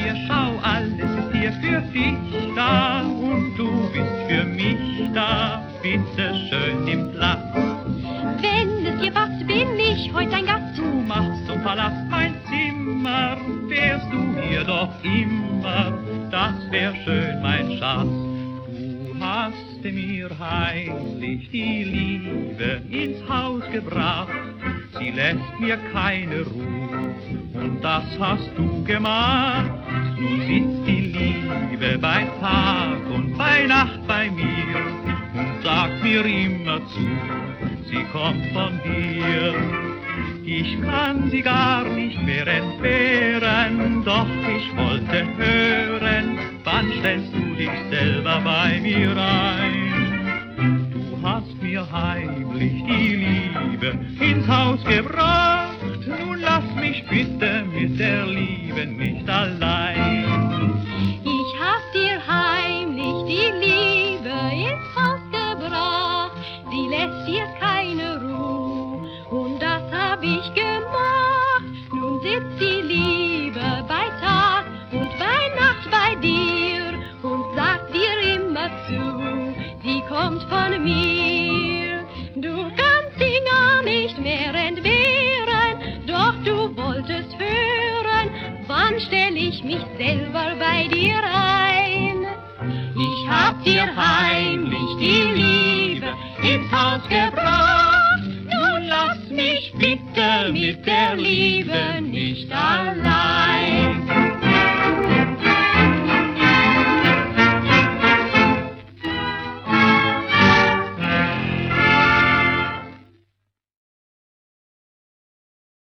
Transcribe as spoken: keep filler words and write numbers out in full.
hier, schau, alles ist hier für dich da und du bist für mich da. Bitte schön, nimm Platz. Wenn es dir passt, bin ich heute dein Gast. Du machst zum Palast mein Zimmer, wärst du hier doch immer, das wär schön, mein Schatz. Du hast mir heimlich die Liebe ins Haus gebracht, sie lässt mir keine Ruhe, und das hast du gemacht. Nun sitzt die Liebe bei Tag und bei Nacht bei mir und sagt mir immer zu, sie kommt von dir. Ich kann sie gar nicht mehr entbehren, doch ich wollte hören, wann stellst du dich selber bei mir ein? Du hast mir heimlich die Liebe ins Haus gebracht, nun lass mich bitte mit der Liebe nicht allein. Ich hab dir heimlich die Liebe ins Haus gebracht, sie lässt dir keine Ruhe, und das hab ich gemacht. Nun sitzt die Liebe bei Tag und bei Nacht bei dir und sagt dir immer zu, sie kommt von mir. Du kannst sie gar nicht mehr entbehren, doch du wolltest hören, wann stell ich mich selber bei dir ein? Ich hab dir heimlich die